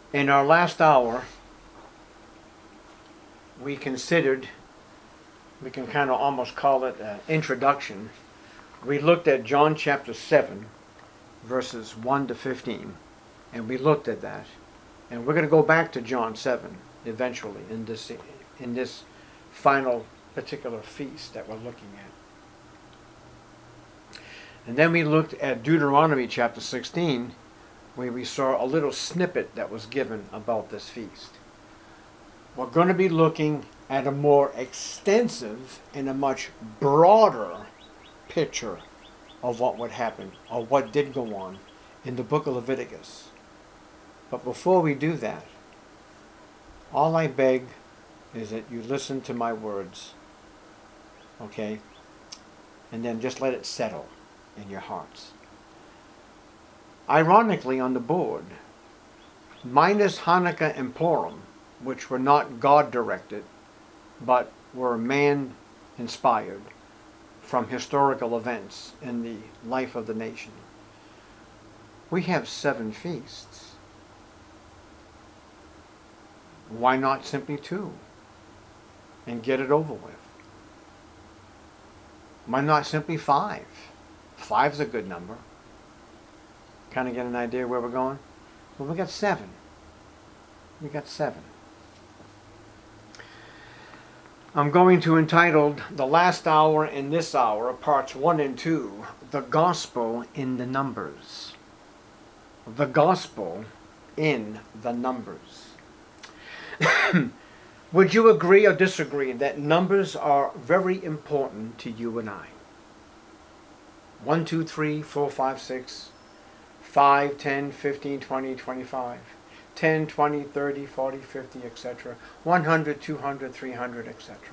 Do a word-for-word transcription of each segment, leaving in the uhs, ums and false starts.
In our last hour, we considered, we can kind of almost call it an introduction. We looked at John chapter seven, verses one to fifteen, and we looked at that. And we're going to go back to John seven eventually in this, in this final particular feast that we're looking at. And then we looked at Deuteronomy chapter sixteen, where we saw a little snippet that was given about this feast. We're going to be looking at a more extensive and a much broader picture of what would happen, or what did go on in the book of Leviticus. But before we do that, all I beg is that you listen to my words, okay? And then just let it settle in your hearts. Ironically, on the board, minus Hanukkah and Purim, which were not God-directed, but were man-inspired from historical events in the life of the nation, we have seven feasts. Why not simply two and get it over with? Why not simply five? Five's a good number. Kind of get an idea where we're going? Well, we got seven. We got seven. I'm going to entitle the last hour and this hour, parts one and two, The Gospel in the Numbers. The Gospel in the Numbers. Would you agree or disagree that numbers are very important to you and I? one, two, three, four, five, six, five, ten, fifteen, twenty, twenty-five, ten, twenty, thirty, forty, fifty, et cetera. one hundred, two hundred, three hundred, et cetera.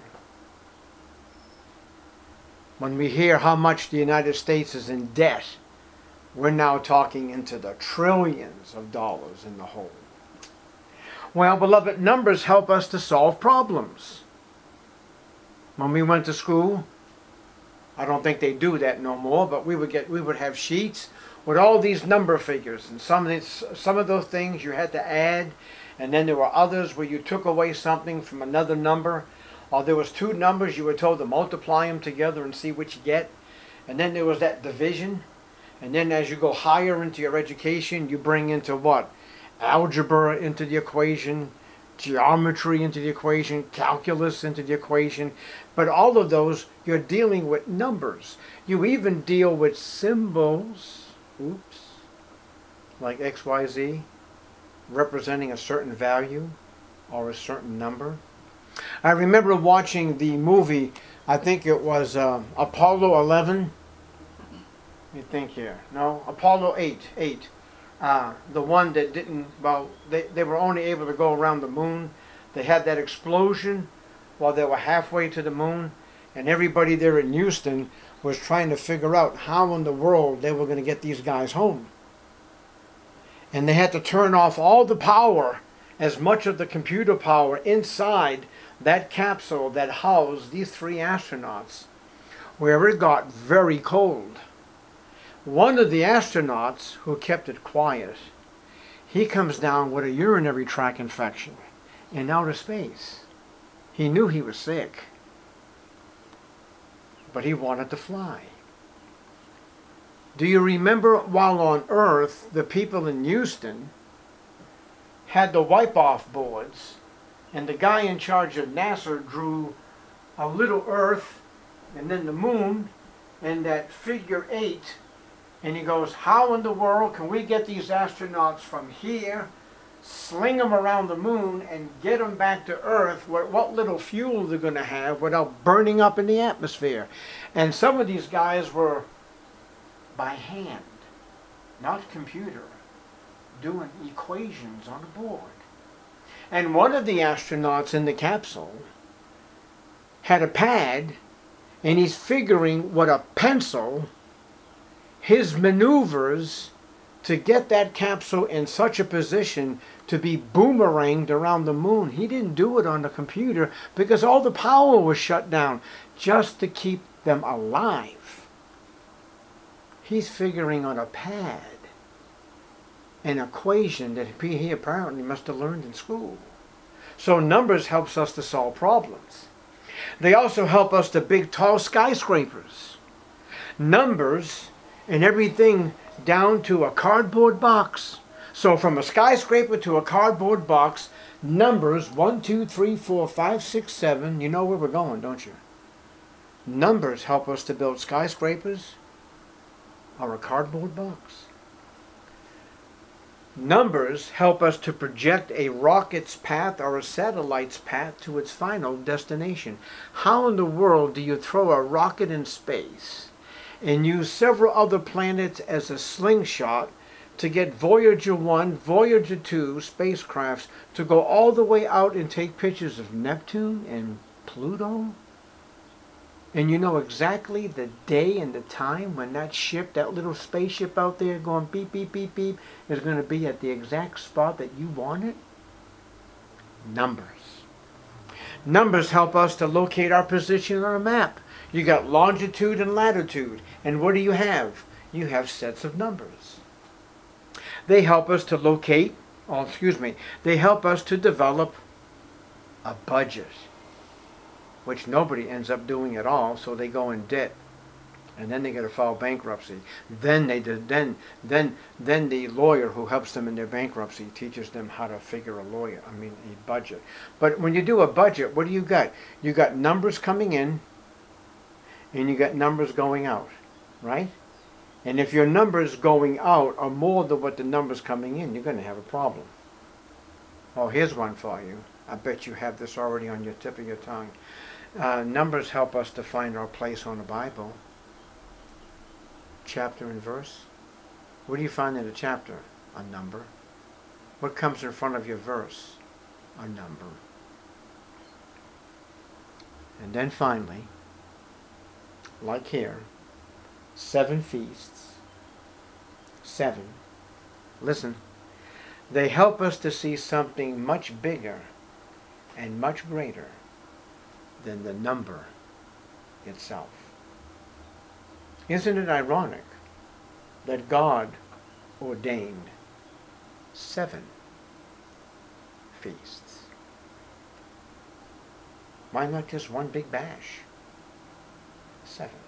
When we hear how much the United States is in debt, we're now talking into the trillions of dollars in the hole. Well, beloved, numbers help us to solve problems. When we went to school, I don't think they do that no more, but we would get we would have sheets with all these number figures, and some of these, some of those things you had to add, and then there were others where you took away something from another number, or there was two numbers you were told to multiply them together and see what you get, and then there was that division, and then as you go higher into your education, you bring into what? Algebra into the equation, geometry into the equation, calculus into the equation. But all of those, you're dealing with numbers. You even deal with symbols, oops, like X Y Z, representing a certain value or a certain number. I remember watching the movie, I think it was uh, Apollo eleven. Let me think here. No, Apollo eight. eight. Uh, the one that didn't, well, they, they were only able to go around the moon. They had that explosion while they were halfway to the moon, and everybody there in Houston was trying to figure out how in the world they were going to get these guys home. And they had to turn off all the power, as much of the computer power inside that capsule that housed these three astronauts, where it got very cold. One of the astronauts who kept it quiet, he comes down with a urinary tract infection in outer space. He knew he was sick, but he wanted to fly. Do you remember while on Earth, the people in Houston had the wipe-off boards, and the guy in charge of NASA drew a little Earth and then the moon and that figure eight. And he goes, how in the world can we get these astronauts from here, sling them around the moon, and get them back to Earth, what, what little fuel they're going to have without burning up in the atmosphere? And some of these guys were by hand, not computer, doing equations on a board. And one of the astronauts in the capsule had a pad, and he's figuring what a pencil, his maneuvers to get that capsule in such a position to be boomeranged around the moon. He didn't do it on the computer because all the power was shut down just to keep them alive. He's figuring on a pad. an equation that he apparently must have learned in school. So numbers helps us to solve problems. They also help us to build tall skyscrapers. Numbers and everything down to a cardboard box. So from a skyscraper to a cardboard box, numbers one, two, three, four, five, six, seven. You know where we're going, don't you? Numbers help us to build skyscrapers or a cardboard box. Numbers help us to project a rocket's path or a satellite's path to its final destination. How in the world do you throw a rocket in space and use several other planets as a slingshot to get Voyager one, Voyager two spacecrafts to go all the way out and take pictures of Neptune and Pluto? And you know exactly the day and the time when that ship, that little spaceship out there going beep, beep, beep, beep, is going to be at the exact spot that you want it? Numbers. Numbers help us to locate our position on a map. You got longitude and latitude. And what do you have? You have sets of numbers. They help us to locate, oh, excuse me, they help us to develop a budget, which nobody ends up doing at all, so they go in debt, and then they get to file bankruptcy. Then they did, then then then the lawyer who helps them in their bankruptcy teaches them how to figure a lawyer, I mean a budget. But when you do a budget, what do you got? You got numbers coming in, and you got numbers going out, right? And if your numbers going out are more than what the numbers coming in, you're going to have a problem. Oh, here's one for you. I bet you have this already on your tip of your tongue. Uh, numbers help us to find our place on the Bible. Chapter and verse. What do you find in a chapter? A number. What comes in front of your verse? A number. And then finally, like here, seven feasts. Seven. Listen. They help us to see something much bigger and much greater than the number itself. Isn't it ironic that God ordained seven feasts? Why not just one big bash? Seven.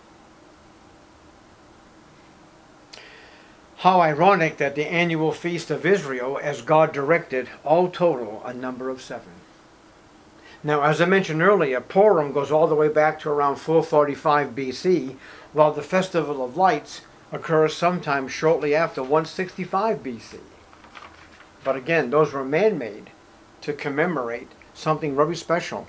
How ironic that the annual feast of Israel, as God directed, all total a number of seven. Now, as I mentioned earlier, Purim goes all the way back to around four forty-five B C, while the Festival of Lights occurs sometime shortly after one sixty-five B C. But again, those were man-made to commemorate something very special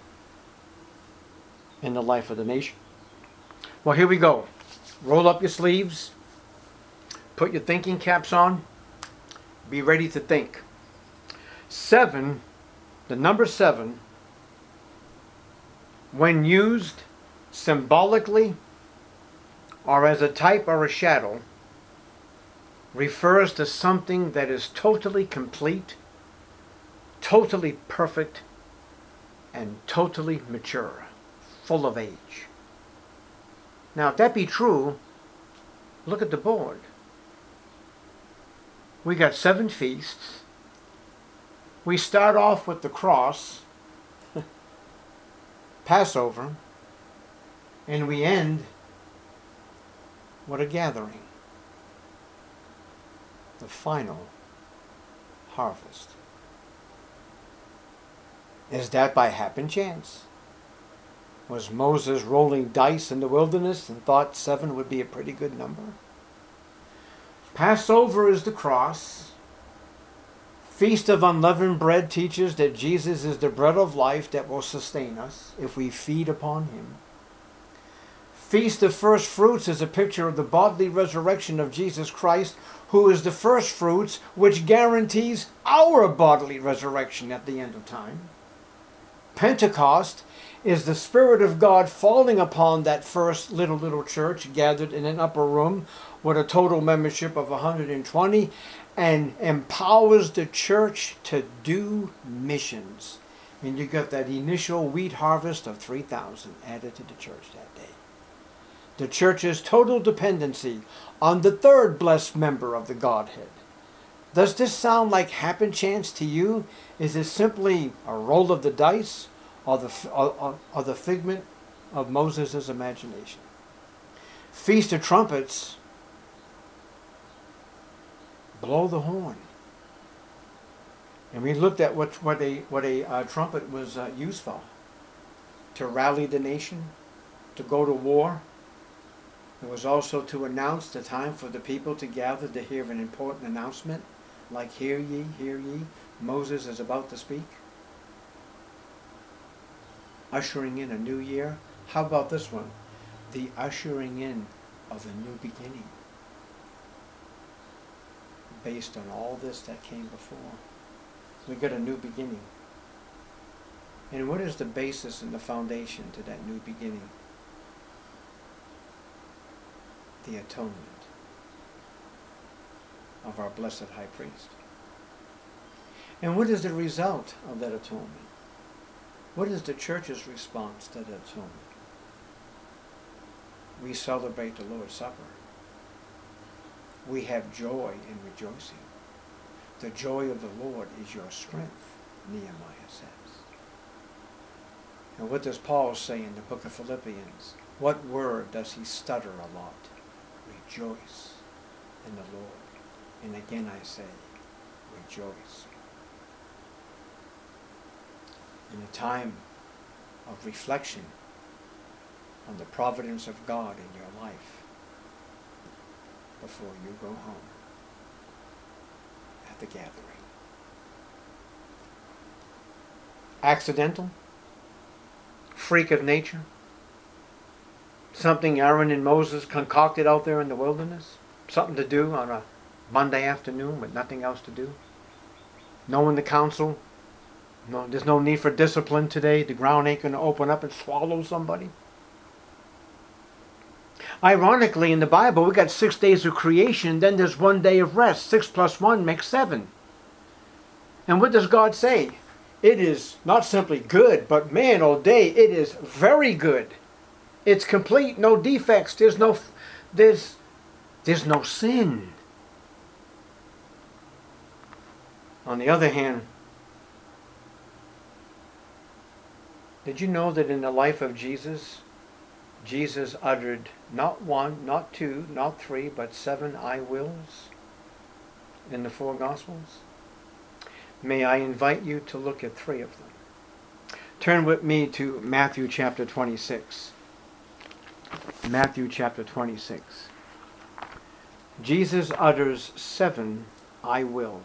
in the life of the nation. Well, here we go. Roll up your sleeves. Put your thinking caps on. Be ready to think. Seven, the number seven, when used symbolically or as a type or a shadow, refers to something that is totally complete, totally perfect, and totally mature, full of age. Now, if that be true, look at the board. We got seven feasts. We start off with the cross, Passover, and we end with a gathering, the final harvest. Is that by happen chance? Was Moses rolling dice in the wilderness and thought seven would be a pretty good number? Passover is the cross. Feast of Unleavened Bread teaches that Jesus is the bread of life that will sustain us if we feed upon him. Feast of First Fruits is a picture of the bodily resurrection of Jesus Christ, who is the first fruits, which guarantees our bodily resurrection at the end of time. Pentecost is the Spirit of God falling upon that first little, little church gathered in an upper room with a total membership of one hundred twenty, and empowers the church to do missions. And you got that initial wheat harvest of three thousand added to the church that day. The church's total dependency on the third blessed member of the Godhead, Does this sound like happen chance to you? Is it simply a roll of the dice, or the, or, or, or the figment of Moses' imagination? Feast of Trumpets, blow the horn. And we looked at what, what a, what a uh, trumpet was uh, used for. To rally the nation, to go to war. It was also to announce the time for the people to gather to hear an important announcement, like hear ye, hear ye, Moses is about to speak. Ushering in a new year. How about this one? The ushering in of a new beginning. Based on all this that came before. We got a new beginning. And what is the basis and the foundation to that new beginning? The atonement of our blessed high priest. And what is the result of that atonement? What is the church's response to that atonement? We celebrate the Lord's Supper. We have joy in rejoicing. The joy of the Lord is your strength, Nehemiah says. And what does Paul say in the book of Philippians? What word does he stutter a lot? Rejoice in the Lord. And again I say, rejoice. In a time of reflection on the providence of God in your life before you go home at the gathering. Accidental? Freak of nature? Something Aaron and Moses concocted out there in the wilderness? Something to do on a Monday afternoon with nothing else to do? Knowing the council? No, there's no need for discipline today. The ground ain't going to open up and swallow somebody. Ironically, in the Bible, we got six days of creation, then there's one day of rest. Six plus one makes seven. And what does God say? It is not simply good, but man, oh day, it is very good. It's complete, no defects. There's no, there's, there's no sin. On the other hand, did you know that in the life of Jesus, Jesus uttered not one, not two, not three, but seven I wills in the four Gospels? May I invite you to look at three of them. Turn with me to Matthew chapter twenty-six. Matthew chapter twenty-six. Jesus utters seven I wills.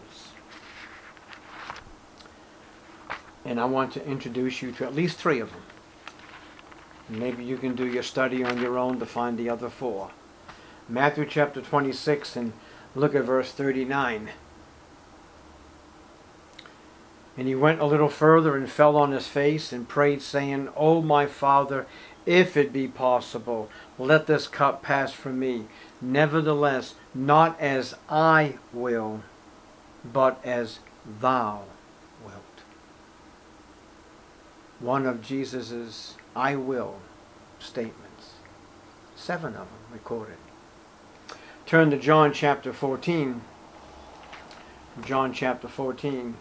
And I want to introduce you to at least three of them. Maybe you can do your study on your own to find the other four. Matthew chapter twenty-six, and look at verse thirty-nine. And he went a little further and fell on his face and prayed, saying, O my Father, if it be possible, let this cup pass from me. Nevertheless, not as I will, but as thou wilt. One of Jesus's I will statements. Seven of them recorded. Turn to John chapter fourteen. John chapter fourteen.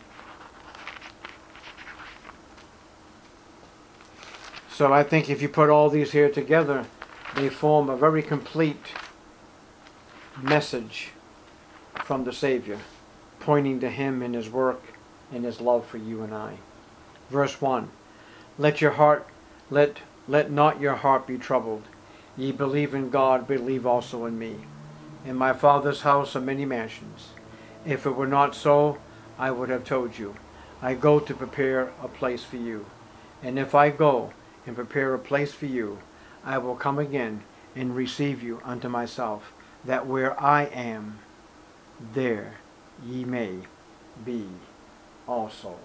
So I think if you put all these here together, they form a very complete message from the Savior, pointing to Him and His work and His love for you and I. Verse one. Let your heart, let, let not your heart be troubled. Ye believe in God, believe also in me. In my Father's house are many mansions. If it were not so, I would have told you. I go to prepare a place for you. And if I go and prepare a place for you, I will come again and receive you unto myself, that where I am, there ye may be also.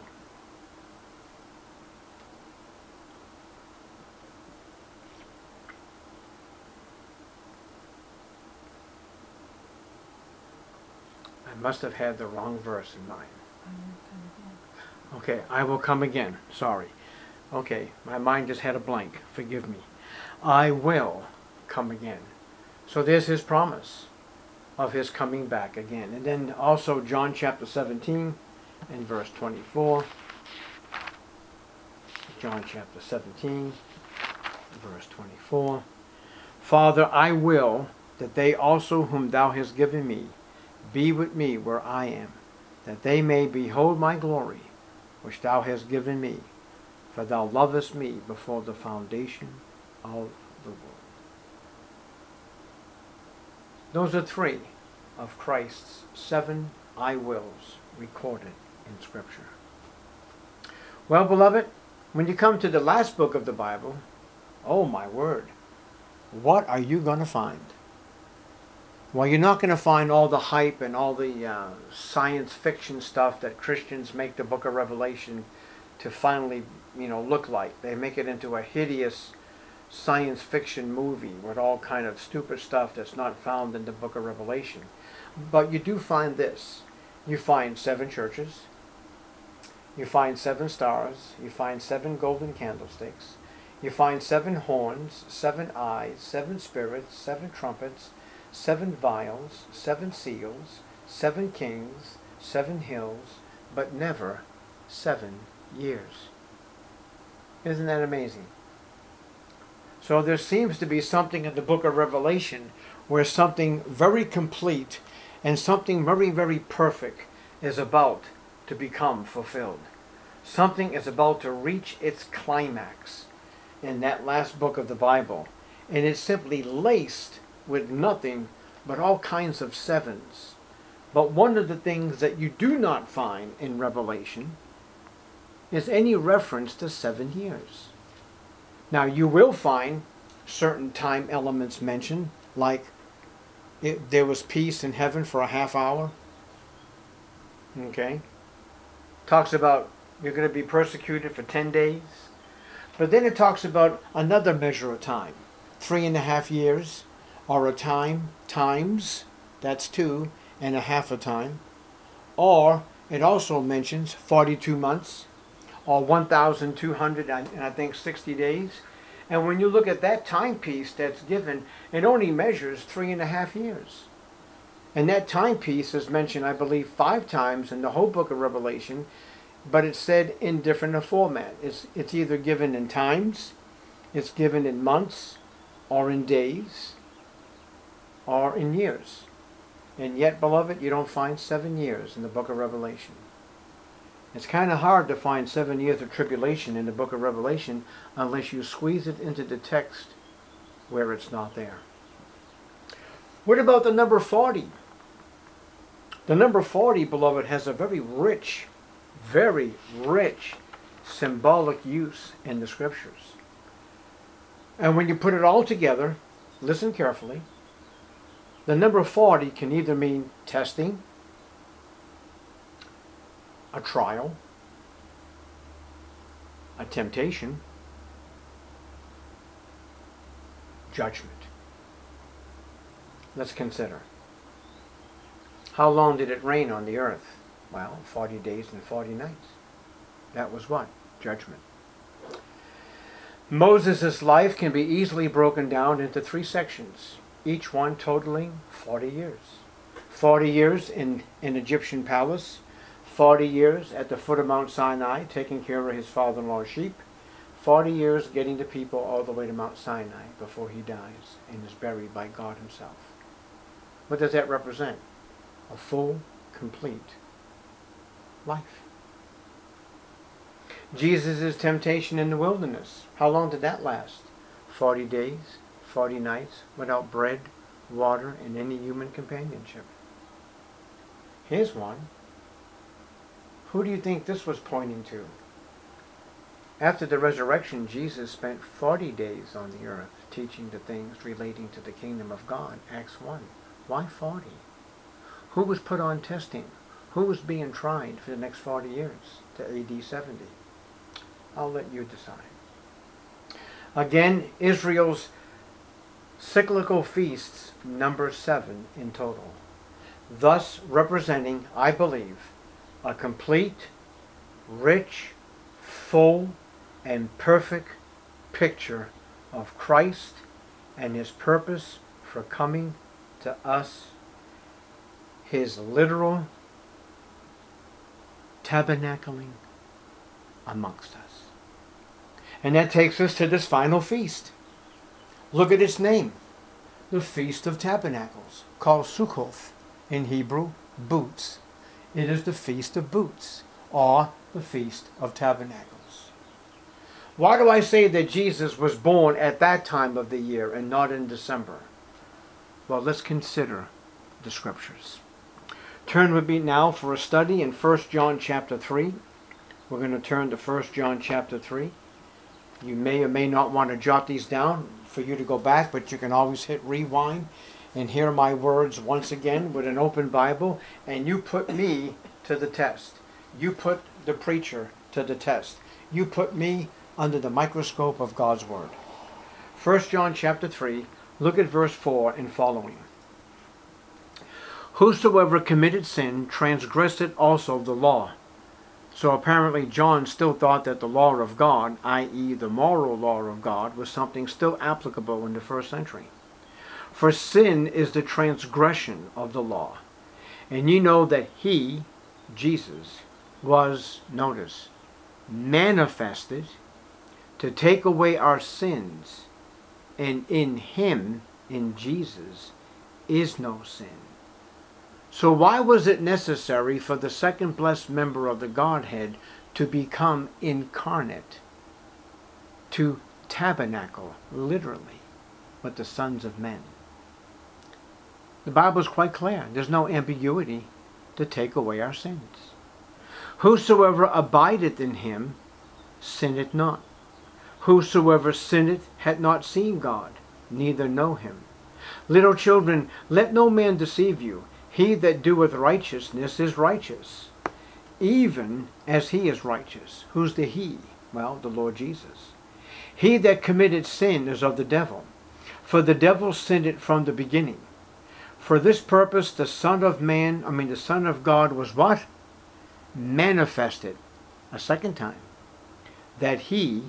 I must have had the wrong verse in mind. Okay, I will come again. Sorry. Okay, my mind just had a blank. Forgive me. I will come again. So there's His promise. of his coming back again. And then also John chapter seventeen and verse twenty-four. John chapter seventeen, verse twenty-four. Father, I will that they also whom thou hast given me be with me where I am, that they may behold my glory, which thou hast given me, for thou lovest me before the foundation of the world. Those are three of Christ's seven I wills recorded in Scripture. Well, beloved, when you come to the last book of the Bible, oh my word, what are you going to find? Well, you're not going to find all the hype and all the uh, science fiction stuff that Christians make the book of Revelation to finally, you know, look like. They make it into a hideous science fiction movie with all kind of stupid stuff that's not found in the book of Revelation. But you do find this. You find seven churches. You find seven stars. You find seven golden candlesticks. You find seven horns, seven eyes, seven spirits, seven trumpets, seven vials, seven seals, seven kings, seven hills, but never seven years. Isn't that amazing? So there seems to be something in the book of Revelation where something very complete and something very, very perfect is about to become fulfilled. Something is about to reach its climax in that last book of the Bible. And it's simply laced with nothing but all kinds of sevens. But one of the things that you do not find in Revelation is any reference to seven years. Now you will find certain time elements mentioned, like it, there was peace in heaven for a half hour. Okay. Talks about you're going to be persecuted for ten days. But then it talks about another measure of time. Three and a half years, or a time, times, that's two and a half a time. Or it also mentions forty-two months, or one thousand two hundred and I think sixty days. And when you look at that timepiece that's given, it only measures three and a half years. And that timepiece is mentioned, I believe, five times in the whole book of Revelation, but it's said in different a format. It's, it's either given in times, it's given in months, or in days, or in years. And yet, beloved, you don't find seven years in the book of Revelation. It's kind of hard to find seven years of tribulation in the book of Revelation unless you squeeze it into the text where it's not there. What about the number forty? The number forty, beloved, has a very rich, very rich symbolic use in the Scriptures. And when you put it all together, listen carefully, the number forty can either mean testing, a trial, a temptation, judgment. Let's consider. How long did it rain on the earth? Well, forty days and forty nights. That was what? Judgment. Moses' life can be easily broken down into three sections, each one totaling forty years. forty years in an Egyptian palace, forty years at the foot of Mount Sinai taking care of his father-in-law's sheep, forty years getting the people all the way to Mount Sinai before he dies and is buried by God himself. What does that represent? A full, complete life. Jesus' temptation in the wilderness. How long did that last? Forty days, forty nights, without bread, water, and any human companionship. Here's one. Who do you think this was pointing to? After the resurrection, Jesus spent forty days on the earth teaching the things relating to the kingdom of God. Acts one. Why forty? Who was put on testing? Who was being tried for the next forty years to A D seventy? I'll let you decide. Again, Israel's cyclical feasts number seven in total, thus representing, I believe, a complete, rich, full, and perfect picture of Christ and his purpose for coming to us his literal tabernacling amongst us. And that takes us to this final feast. Look at its name. The Feast of Tabernacles, called Sukkoth, in Hebrew, Boots. It is the Feast of Boots, or the Feast of Tabernacles. Why do I say that Jesus was born at that time of the year and not in December? Well, let's consider the scriptures. Turn with me now for a study in First John chapter three. We're going to turn to First John chapter three. You may or may not want to jot these down for you to go back, but you can always hit rewind and hear my words once again with an open Bible, and you put me to the test. You put the preacher to the test. You put me under the microscope of God's Word. First John chapter three, look at verse four and following. Whosoever committed sin transgressed also the law. So apparently John still thought that the law of God, that is the moral law of God, was something still applicable in the first century. For sin is the transgression of the law. And you know that he, Jesus, was, notice, manifested to take away our sins, and in him, in Jesus, is no sin. So why was it necessary for the second blessed member of the Godhead to become incarnate, to tabernacle, literally, with the sons of men? The Bible is quite clear. There's no ambiguity to take away our sins. Whosoever abideth in him sinneth not. Whosoever sinneth hath not seen God, neither know him. Little children, let no man deceive you. He that doeth righteousness is righteous, even as he is righteous. Who's the he? Well, the Lord Jesus. He that committed sin is of the devil, for the devil sinned it from the beginning. For this purpose the Son of Man, I mean the Son of God was what? Manifested a second time, that he,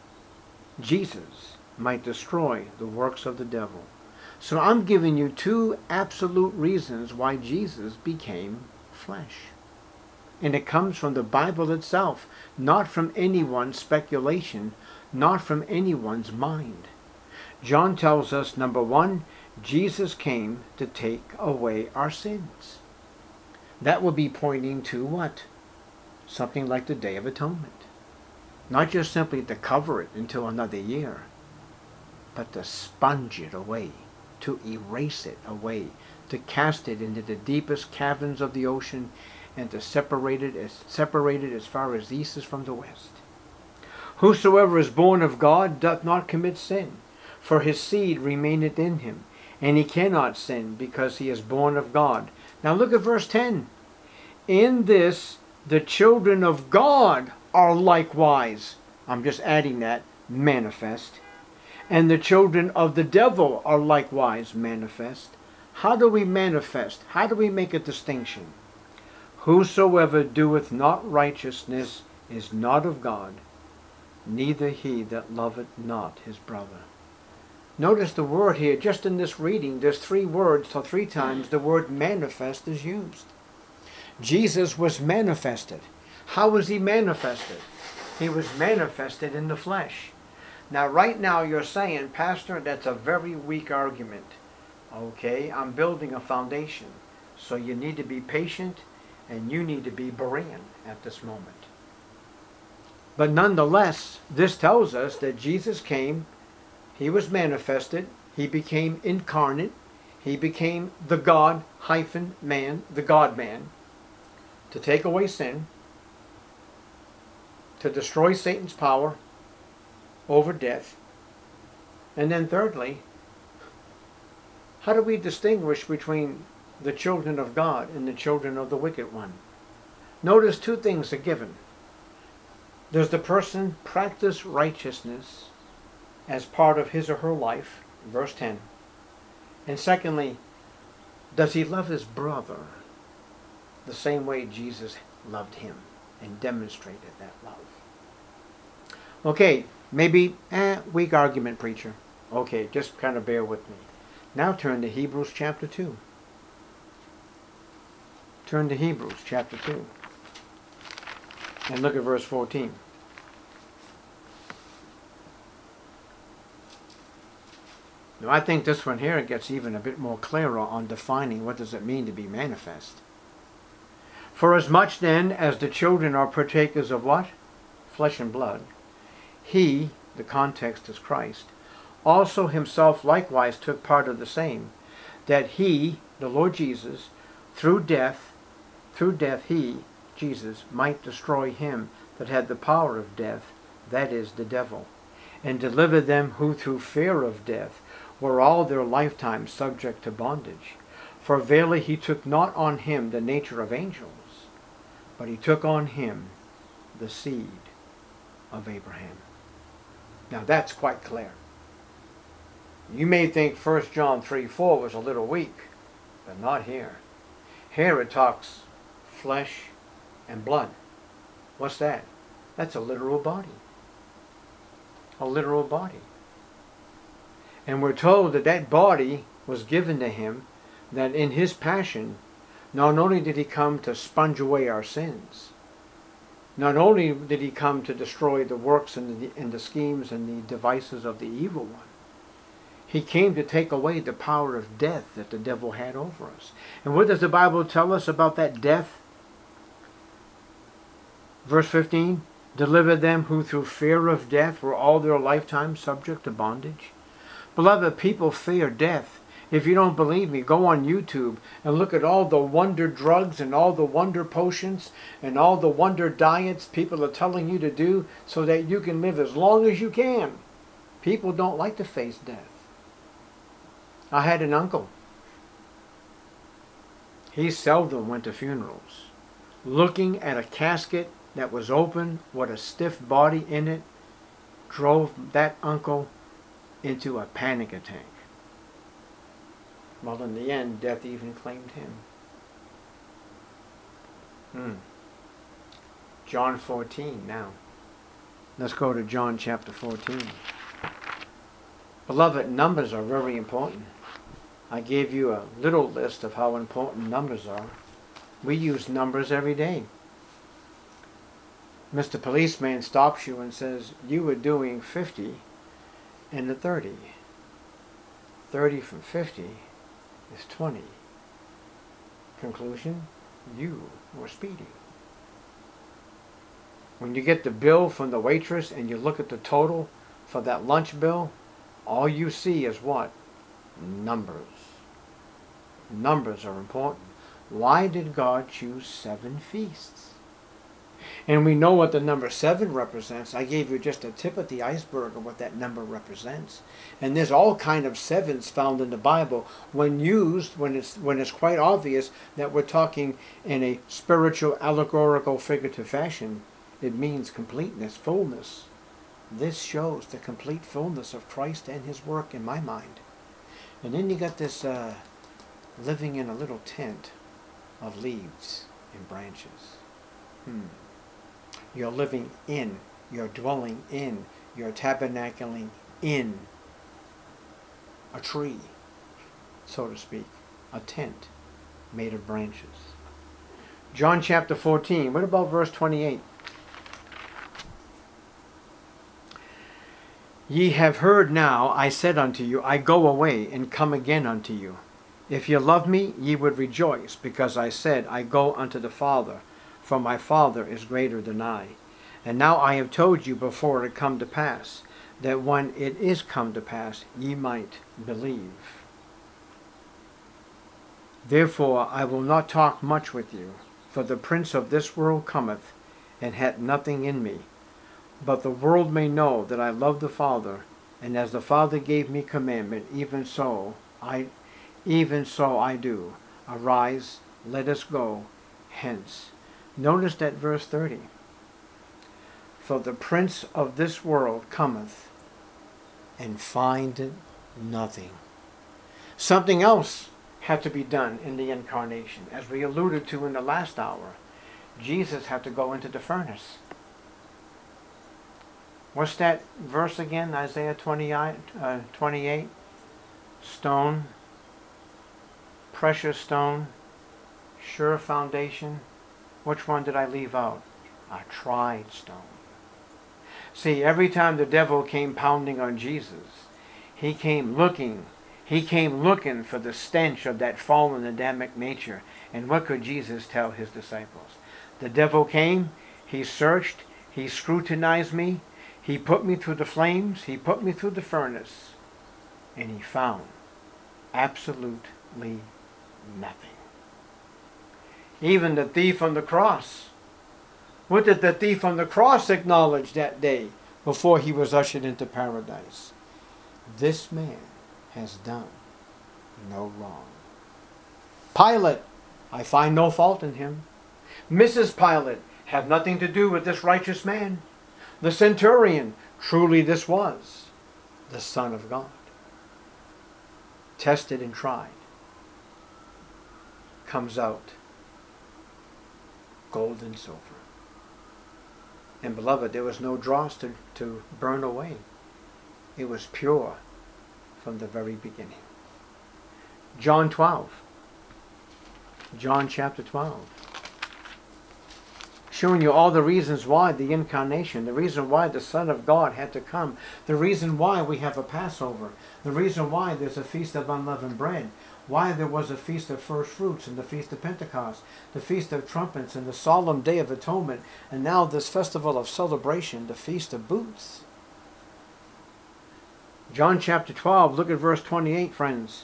Jesus, might destroy the works of the devil. So I'm giving you two absolute reasons why Jesus became flesh. And it comes from the Bible itself, not from anyone's speculation, not from anyone's mind. John tells us, number one, Jesus came to take away our sins. That would be pointing to what? Something like the Day of Atonement. Not just simply to cover it until another year, but to sponge it away, to erase it away, to cast it into the deepest caverns of the ocean, and to separate it as separate it as far as the east is from the west. Whosoever is born of God doth not commit sin, for his seed remaineth in him, and he cannot sin, because he is born of God. Now look at verse ten. In this the children of God are likewise, I'm just adding that, manifest. And the children of the devil are likewise manifest. How do we manifest? How do we make a distinction? Whosoever doeth not righteousness is not of God, neither he that loveth not his brother. Notice the word here, just in this reading, there's three words, so three times the word manifest is used. Jesus was manifested. How was he manifested? He was manifested in the flesh. Now right now you're saying, Pastor, that's a very weak argument. Okay, I'm building a foundation. So you need to be patient and you need to be Berean at this moment. But nonetheless, this tells us that Jesus came, he was manifested, he became incarnate, he became the God hyphen man, the God-man, to take away sin, to destroy Satan's power over death. And then thirdly, how do we distinguish between the children of God and the children of the wicked one? Notice two things are given. Does the person practice righteousness as part of his or her life? Verse ten. And secondly, does he love his brother the same way Jesus loved him and demonstrated that love? Okay, maybe, eh, weak argument, preacher. Okay, just kind of bear with me. Now turn to Hebrews chapter two. Turn to Hebrews chapter two. And look at verse fourteen. Now I think this one here gets even a bit more clearer on defining what does it mean to be manifest. For as much then as the children are partakers of what? Flesh and blood. He, the context is Christ, also himself likewise took part of the same, that he, the Lord Jesus, through death, through death he, Jesus, might destroy him that had the power of death, that is, the devil, and deliver them who through fear of death were all their lifetime subject to bondage. For verily he took not on him the nature of angels, but he took on him the seed of Abraham. Now that's quite clear. You may think First John three four was a little weak, but not here. Here it talks flesh and blood. What's that? That's a literal body. A literal body. And we're told that that body was given to him, that in his passion, not only did he come to sponge away our sins, not only did he come to destroy the works and the, and the schemes and the devices of the evil one, he came to take away the power of death that the devil had over us. And what does the Bible tell us about that death? Verse fifteen, deliver them who through fear of death were all their lifetime subject to bondage. Beloved, people fear death. If you don't believe me, go on YouTube and look at all the wonder drugs and all the wonder potions and all the wonder diets people are telling you to do so that you can live as long as you can. People don't like to face death. I had an uncle. He seldom went to funerals. Looking at a casket that was open with a stiff body in it drove that uncle into a panic attack. Well, in the end, death even claimed him. Hmm. John fourteen now. Let's go to John chapter fourteen. Beloved, numbers are very important. I gave you a little list of how important numbers are. We use numbers every day. Mister Policeman stops you and says, you were doing fifty and a thirty. thirty from fifty is twenty. Conclusion, you were speeding. When you get the bill from the waitress and you look at the total for that lunch bill, all you see is what? Numbers. Numbers are important. Why did God choose seven feasts? And we know what the number seven represents. I gave you just a tip of the iceberg of what that number represents. And there's all kind of sevens found in the Bible when used, when it's when it's quite obvious that we're talking in a spiritual, allegorical, figurative fashion. It means completeness, fullness. This shows the complete fullness of Christ and his work in my mind. And then you got this uh, living in a little tent of leaves and branches. Hmm. You're living in, you're dwelling in, you're tabernacling in a tree, so to speak, a tent made of branches. John chapter fourteen, what about verse twenty-eight? Ye have heard now, I said unto you, I go away and come again unto you. If ye love me, ye would rejoice, because I said, I go unto the Father, for my Father is greater than I. And now I have told you before it come to pass, that when it is come to pass, ye might believe. Therefore I will not talk much with you, for the prince of this world cometh, and hath nothing in me. But the world may know that I love the Father, and as the Father gave me commandment, even so I, even so I do. Arise, let us go hence. Notice that verse thirty. For the prince of this world cometh, and findeth nothing. Something else had to be done in the incarnation. As we alluded to in the last hour, Jesus had to go into the furnace. What's that verse again? Isaiah twenty-eight. Stone, precious stone, sure foundation. Which one did I leave out? A tried stone. See, every time the devil came pounding on Jesus, he came looking, he came looking for the stench of that fallen Adamic nature. And what could Jesus tell his disciples? The devil came, he searched, he scrutinized me, he put me through the flames, he put me through the furnace, and he found absolutely nothing. Even the thief on the cross. What did the thief on the cross acknowledge that day before he was ushered into paradise? This man has done no wrong. Pilate, I find no fault in him. Missus Pilate, have nothing to do with this righteous man. The centurion, truly this was the Son of God. Tested and tried. Comes out gold and silver. And beloved, there was no dross to, to burn away. It was pure from the very beginning. John twelve. John chapter twelve. Showing you all the reasons why the incarnation, the reason why the Son of God had to come, the reason why we have a Passover, the reason why there's a Feast of Unleavened Bread, why there was a Feast of First Fruits and the Feast of Pentecost, the Feast of Trumpets and the Solemn Day of Atonement, and now this festival of celebration, the Feast of Booths. John chapter twelve, look at verse twenty-eight, friends.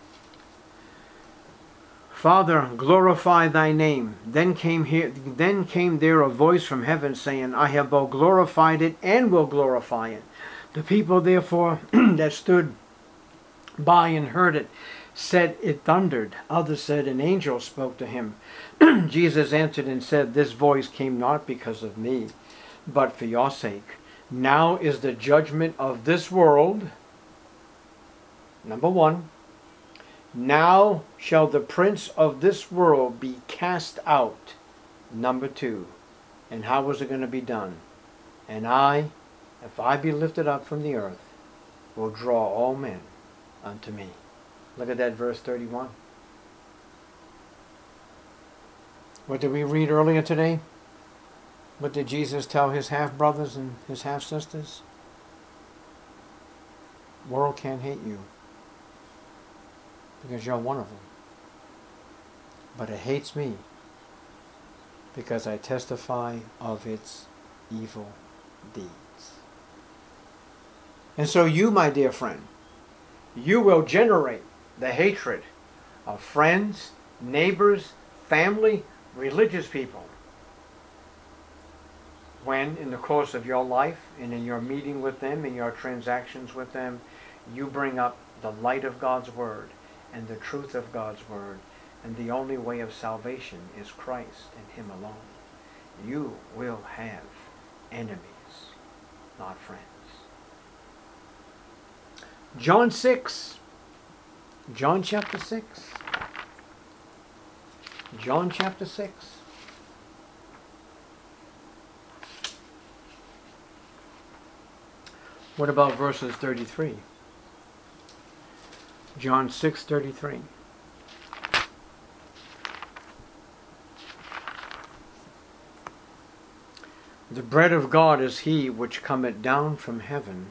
Father, glorify thy name. Then came here, then came there a voice from heaven saying, I have both glorified it and will glorify it. The people therefore that stood by and heard it said it thundered. Others said an angel spoke to him. Jesus answered and said, this voice came not because of me, but for your sake. Now is the judgment of this world. Number one. Now shall the prince of this world be cast out. Number two. And how was it going to be done? And I, if I be lifted up from the earth, will draw all men unto me. Look at that verse thirty-one. What did we read earlier today? What did Jesus tell his half-brothers and his half-sisters? The world can't hate you because you're one of them. But it hates me because I testify of its evil deeds. And so you, my dear friend, you will generate the hatred of friends, neighbors, family, religious people when in the course of your life and in your meeting with them, in your transactions with them, you bring up the light of God's Word and the truth of God's Word, and the only way of salvation is Christ and Him alone. You will have enemies, not friends. John six. John chapter six. John chapter six. What about verses thirty-three? John six thirty-three. The bread of God is he which cometh down from heaven.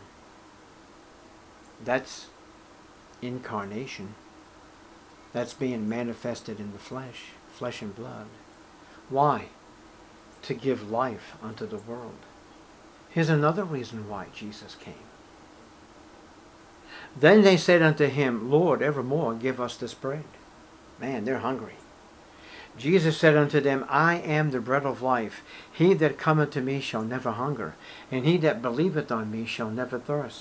That's incarnation. That's being manifested in the flesh, flesh and blood. Why? To give life unto the world. Here's another reason why Jesus came. Then they said unto him, Lord, evermore give us this bread. Man, they're hungry. Jesus said unto them, I am the bread of life. He that cometh to me shall never hunger, and he that believeth on me shall never thirst.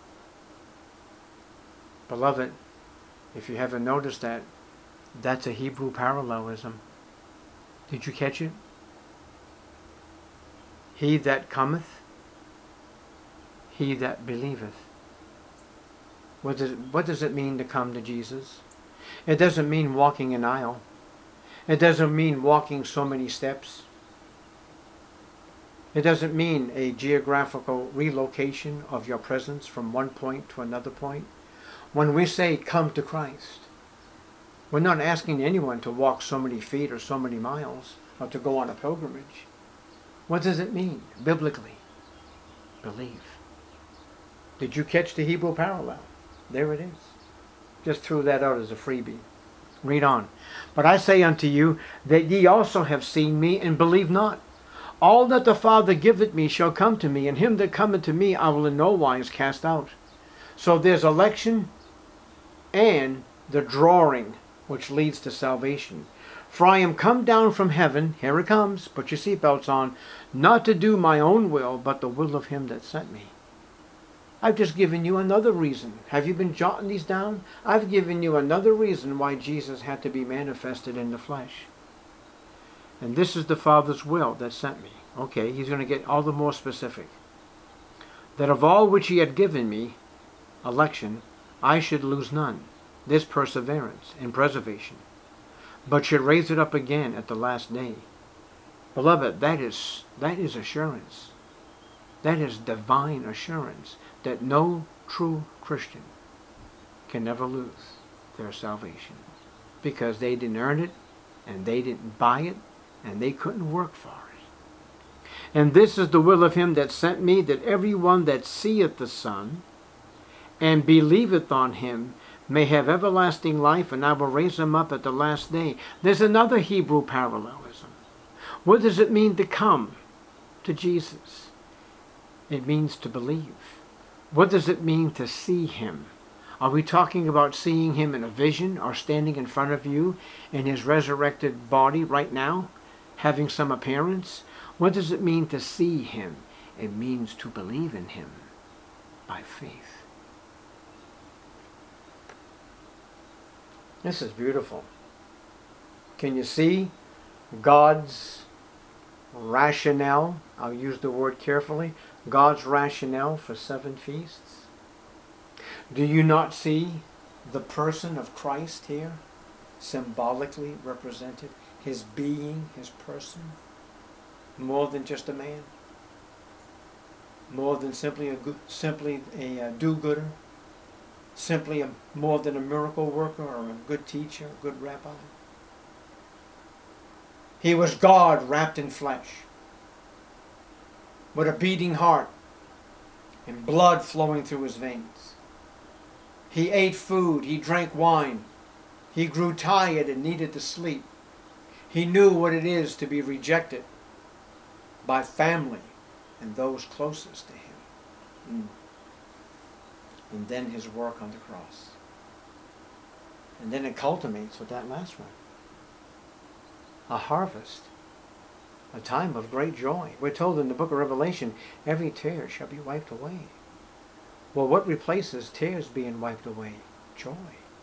Beloved, if you haven't noticed that, that's a Hebrew parallelism. Did you catch it? He that cometh, he that believeth. What does, what does it mean to come to Jesus? It doesn't mean walking an aisle. It doesn't mean walking so many steps. It doesn't mean a geographical relocation of your presence from one point to another point. When we say come to Christ, We're not asking anyone to walk so many feet or so many miles or to go on a pilgrimage. What does it mean biblically? Believe. Did you catch the Hebrew parallel? There it is. Just threw that out as a freebie. Read on. But I say unto you that ye also have seen me and believe not. All that the Father giveth me shall come to me, and him that cometh to me I will in no wise cast out. So there's election and the drawing, which leads to salvation. For I am come down from heaven, here it comes, put your seatbelts on, not to do my own will, but the will of him that sent me. I've just given you another reason. Have you been jotting these down? I've given you another reason why Jesus had to be manifested in the flesh. And this is the Father's will that sent me. Okay, he's going to get all the more specific. That of all which he had given me, election, I should lose none. This perseverance and preservation. But should raise it up again at the last day. Beloved, that is, that is assurance. That is divine assurance that no true Christian can never lose their salvation. Because they didn't earn it, and they didn't buy it, and they couldn't work for it. And this is the will of him that sent me, that every one that seeth the Son, and believeth on him, may have everlasting life, and I will raise him up at the last day. There's another Hebrew parallelism. What does it mean to come to Jesus? It means to believe. What does it mean to see him? Are we talking about seeing him in a vision or standing in front of you in his resurrected body right now, having some appearance? What does it mean to see him? It means to believe in him by faith. This is beautiful. Can you see God's rationale? I'll use the word carefully. God's rationale for seven feasts. Do you not see the person of Christ here symbolically represented? His being, his person, more than just a man, more than simply a good, simply a, a do-gooder, simply a, more than a miracle worker or a good teacher, a good rabbi. He was God wrapped in flesh, with a beating heart and blood flowing through his veins. He ate food, he drank wine, he grew tired and needed to sleep. He knew what it is to be rejected by family and those closest to him. Mm. And then his work on the cross. And then it culminates with that last one. A harvest. A time of great joy. We're told in the book of Revelation, every tear shall be wiped away. Well, what replaces tears being wiped away? Joy.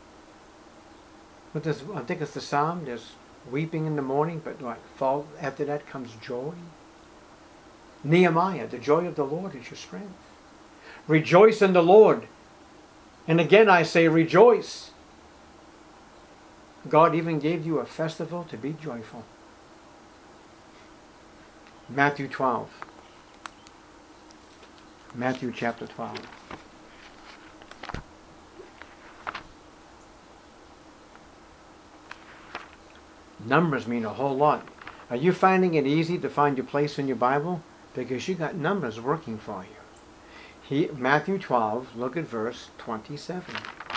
What does, I think it's the Psalm, there's weeping in the morning, but what, fall, after that comes joy. Nehemiah, the joy of the Lord is your strength. Rejoice in the Lord. And again I say rejoice. God even gave you a festival to be joyful. Matthew twelve. Matthew chapter twelve. Numbers mean a whole lot. Are you finding it easy to find your place in your Bible? Because you got numbers working for you. He, Matthew twelve, look at verse twenty-seven.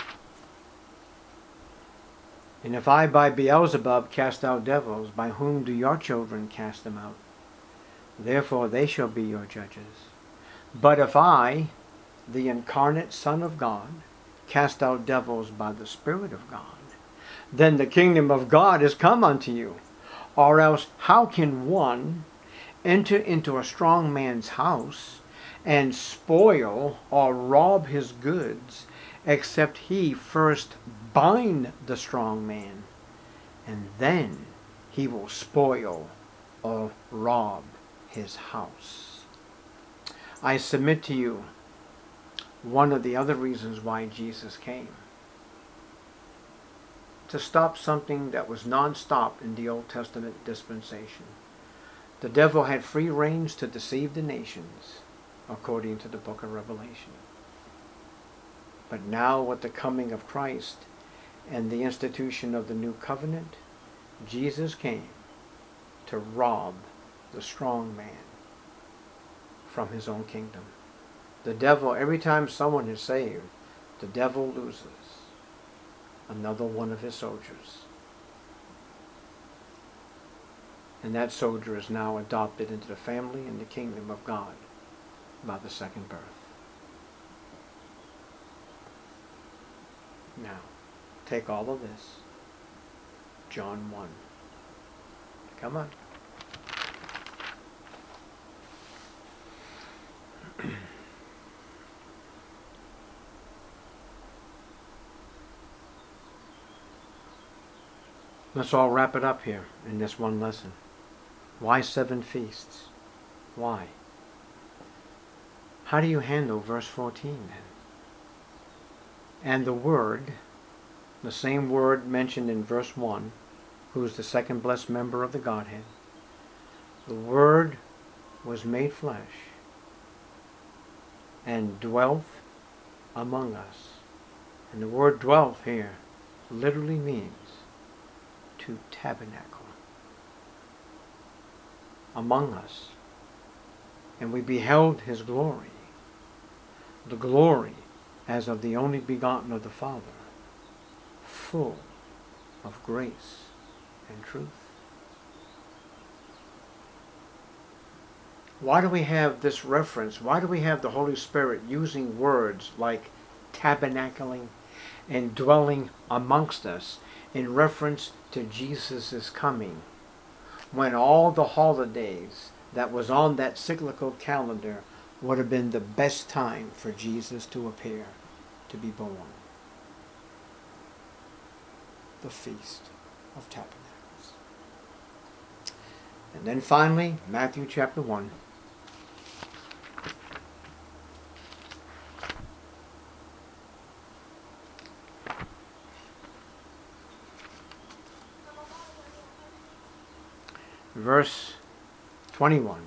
And if I by Beelzebub cast out devils, by whom do your children cast them out? Therefore they shall be your judges. But if I, the incarnate Son of God, cast out devils by the Spirit of God, then the kingdom of God is come unto you. Or else how can one enter into a strong man's house and spoil or rob his goods, except he first bind the strong man, and then he will spoil or rob his house. I submit to you one of the other reasons why Jesus came. To stop something that was non-stop in the Old Testament dispensation. The devil had free range to deceive the nations, according to the book of Revelation. But now with the coming of Christ, and the institution of the new covenant, Jesus came to rob the strong man from his own kingdom. The devil, every time someone is saved, the devil loses another one of his soldiers. And that soldier is now adopted into the family and the kingdom of God by the second birth. Now, take all of this. John one. Come on. Let's all wrap it up here in this one lesson. Why seven feasts? Why? How do you handle verse fourteen then? And the Word, the same Word mentioned in verse one, who is the second blessed member of the Godhead, the Word was made flesh and dwelt among us. And the word dwelt here literally means to tabernacle among us. And we beheld his glory, the glory as of the only begotten of the Father, full of grace and truth. Why do we have this reference? Why do we have the Holy Spirit using words like tabernacling and dwelling amongst us in reference to Jesus' coming, when all the holidays that was on that cyclical calendar would have been the best time for Jesus to appear, to be born? The Feast of Tabernacles. And then finally, Matthew chapter one. Verse twenty-one.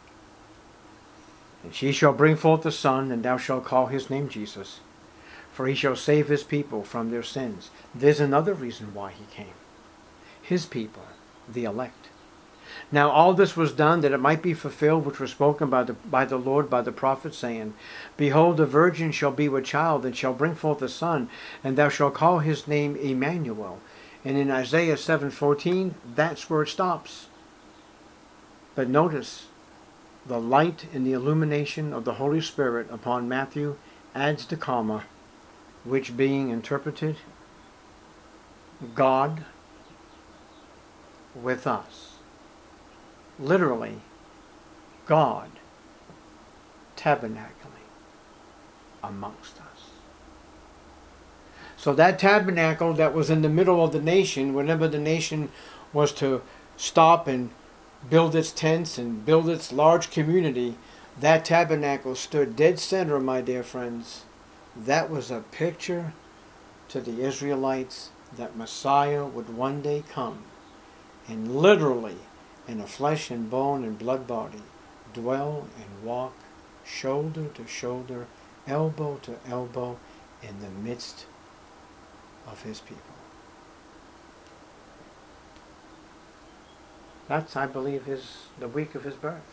And she shall bring forth a son, and thou shalt call his name Jesus, for he shall save his people from their sins. There's another reason why he came. His people, the elect. Now all this was done that it might be fulfilled which was spoken by the, by the Lord by the prophet, saying, Behold, the virgin shall be with child, and shall bring forth a son, and thou shalt call his name Emmanuel. And in Isaiah seven fourteen, that's where it stops. But notice, the light and the illumination of the Holy Spirit upon Matthew adds the comma, which being interpreted, God with us. Literally, God tabernacling amongst us. So that tabernacle that was in the middle of the nation, whenever the nation was to stop and build its tents and build its large community, that tabernacle stood dead center, my dear friends. That was a picture to the Israelites that Messiah would one day come and literally in a flesh and bone and blood body dwell and walk shoulder to shoulder, elbow to elbow in the midst of his people. That's, I believe, his the week of his birth.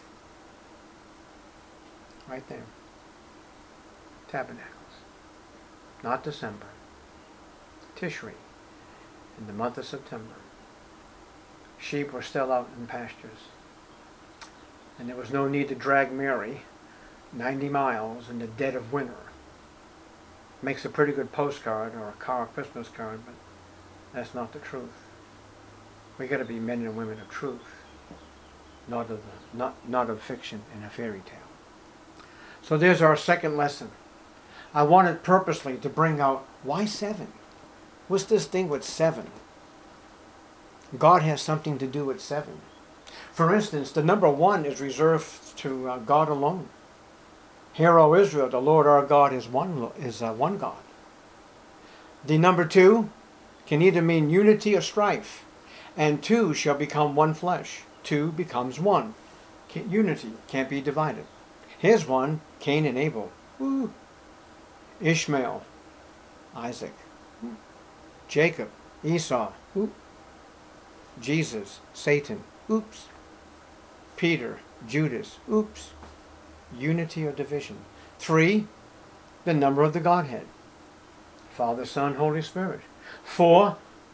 Right there. Tabernacles. Not December. Tishri. In the month of September. Sheep were still out in pastures. And there was no need to drag Mary ninety miles in the dead of winter. Makes a pretty good postcard or a car Christmas card, but that's not the truth. We got to be men and women of truth, not of the, not not of fiction and a fairy tale. So there's our second lesson. I wanted purposely to bring out why seven. What's this thing with seven? God has something to do with seven. For instance, the number one is reserved to uh, God alone. Hear, O Israel, the Lord our God is one is uh, one God. The number two can either mean unity or strife. And two shall become one flesh. Two becomes one. Unity can't be divided. Here's one, Cain and Abel. Woo. Ishmael, Isaac. Jacob, Esau, oop. Jesus, Satan, oops. Peter, Judas, oops. Unity or division. Three, the number of the Godhead. Father, Son, Holy Spirit. Four,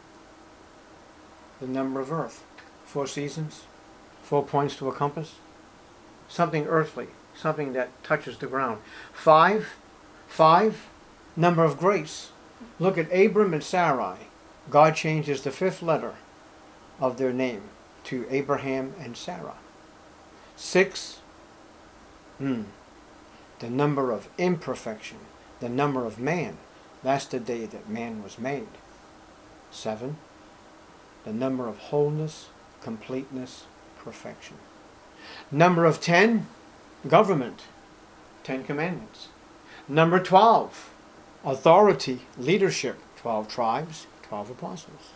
the number of earth. Four seasons, four points to a compass. Something earthly, something that touches the ground. Five, five, number of grace. Look at Abram and Sarai. God changes the fifth letter of their name to Abraham and Sarah. Six, hmm, the number of imperfection, the number of man. That's the day that man was made. Seven, the number of wholeness, completeness, perfection. Number of ten, government, Ten Commandments. Number twelve, authority, leadership, twelve tribes, twelve apostles.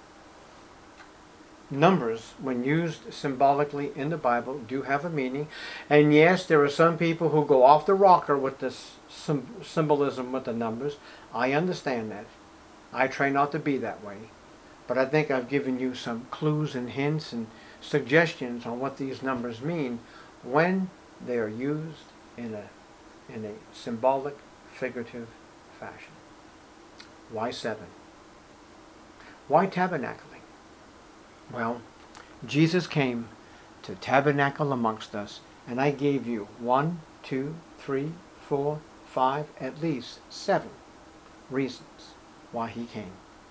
Numbers, when used symbolically in the Bible, do have a meaning. And yes, there are some people who go off the rocker with this symbolism with the numbers. I understand that. I try not to be that way. But I think I've given you some clues and hints and suggestions on what these numbers mean when they are used in a, in a symbolic, figurative fashion. Why seven? Why tabernacling? Well, Jesus came to tabernacle amongst us, and I gave you one, two, three, four, five, at least seven reasons why he came.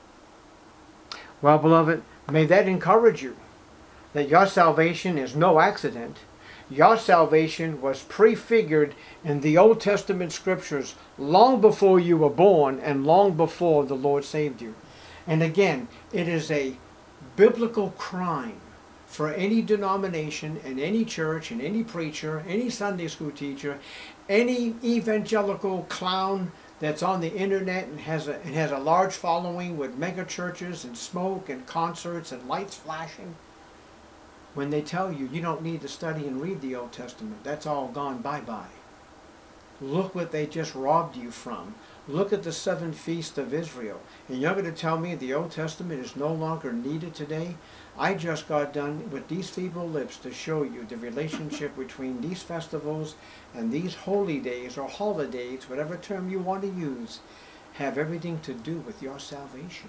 Well, beloved, may that encourage you that your salvation is no accident. Your salvation was prefigured in the Old Testament scriptures long before you were born and long before the Lord saved you. And again, it is a biblical crime for any denomination and any church and any preacher, any Sunday school teacher, any evangelical clown that's on the internet and has a, and has a large following with mega churches and smoke and concerts and lights flashing, when they tell you you don't need to study and read the Old Testament. That's all gone bye-bye. Look what they just robbed you from. Look at the seven feasts of Israel. And you're going to tell me the Old Testament is no longer needed today? I just got done with these feeble lips to show you the relationship between these festivals and these holy days or holidays, whatever term you want to use, have everything to do with your salvation,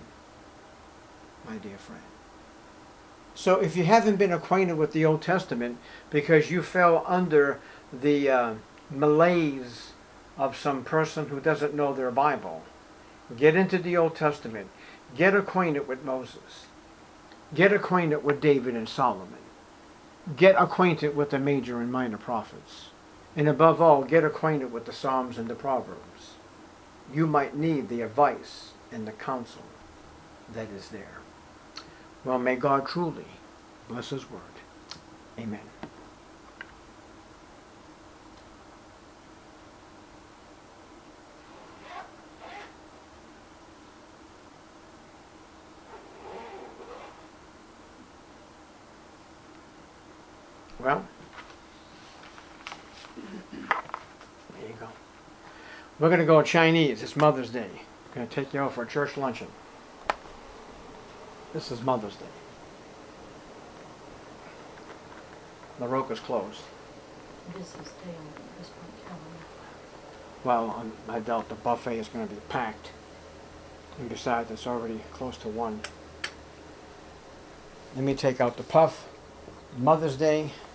my dear friend. So if you haven't been acquainted with the Old Testament because you fell under the uh, malaise of some person who doesn't know their Bible, get into the Old Testament. Get acquainted with Moses. Get acquainted with David and Solomon. Get acquainted with the major and minor prophets. And above all, get acquainted with the Psalms and the Proverbs. You might need the advice and the counsel that is there. Well, may God truly bless His word. Amen. Well, there you go. We're going to go Chinese. It's Mother's Day. I'm going to take you out for a church luncheon. This is Mother's Day. The Roca's closed. This is day on this one calendar. Well, um, I doubt the buffet is going to be packed. And besides, it's already close to one. Let me take out the puff. Mother's Day.